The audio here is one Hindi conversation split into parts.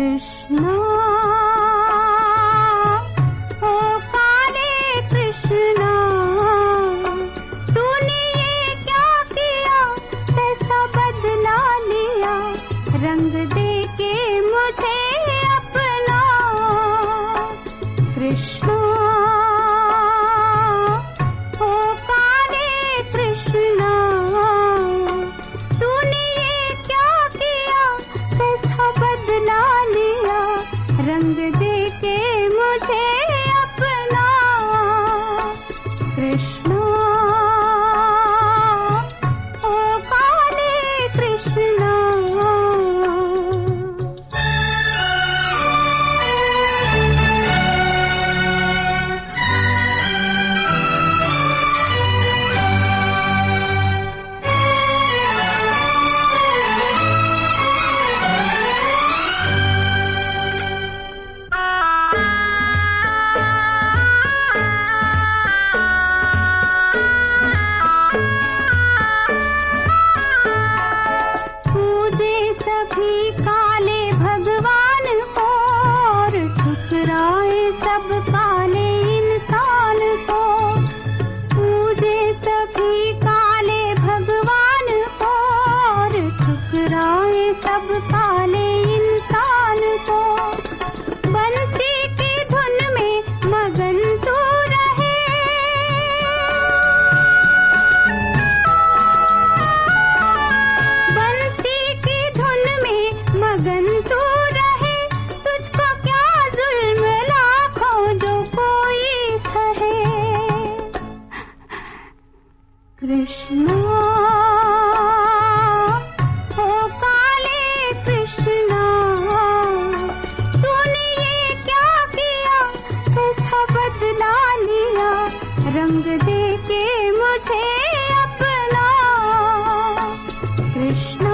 कृष्णा ओ काले कृष्णा, तूने ये क्या किया, कैसा बदला लिया, रंग दे के मुझे अपना। कृष्णा ओ काले कृष्णा, तूने ये क्या किया, कैसा बदला लिया, रंग दे के मुझे अपना। कृष्णा ओ काले कृष्णा। सभी काले भगवान और ठुकराए सब काले इंसान को। पूजे सभी काले भगवान और ठुकराए सब काले इंसान को। बंसी की धुन में मगन तू रहे, मगन तू रहे, तुझको क्या जुल्म लाखों जो कोई सहे। कृष्णा ओ काले कृष्णा, तूने ये क्या किया, कैसा बदला लिया, रंग दे के मुझे अपना। कृष्णा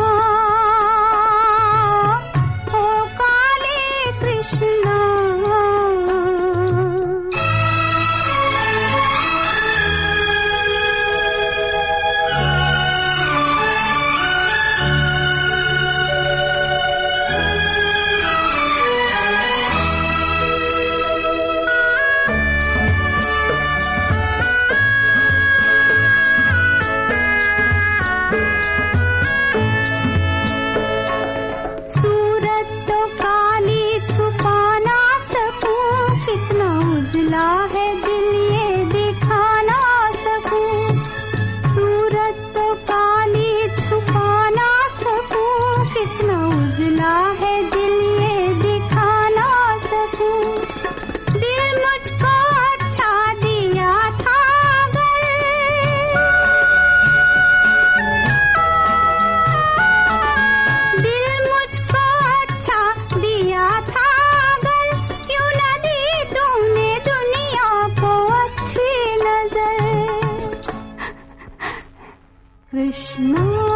है दिल ये दिखा ना सकूं, सूरत तो काली छुपा ना सकूं, कितना उजला है दिल ये दिखा ना सकूं। दिल मुझको अच्छा दिया था अगर, दिल मुझको अच्छा दिया था अगर, क्यों न दी तूने अच्छी नजर। कृष्णा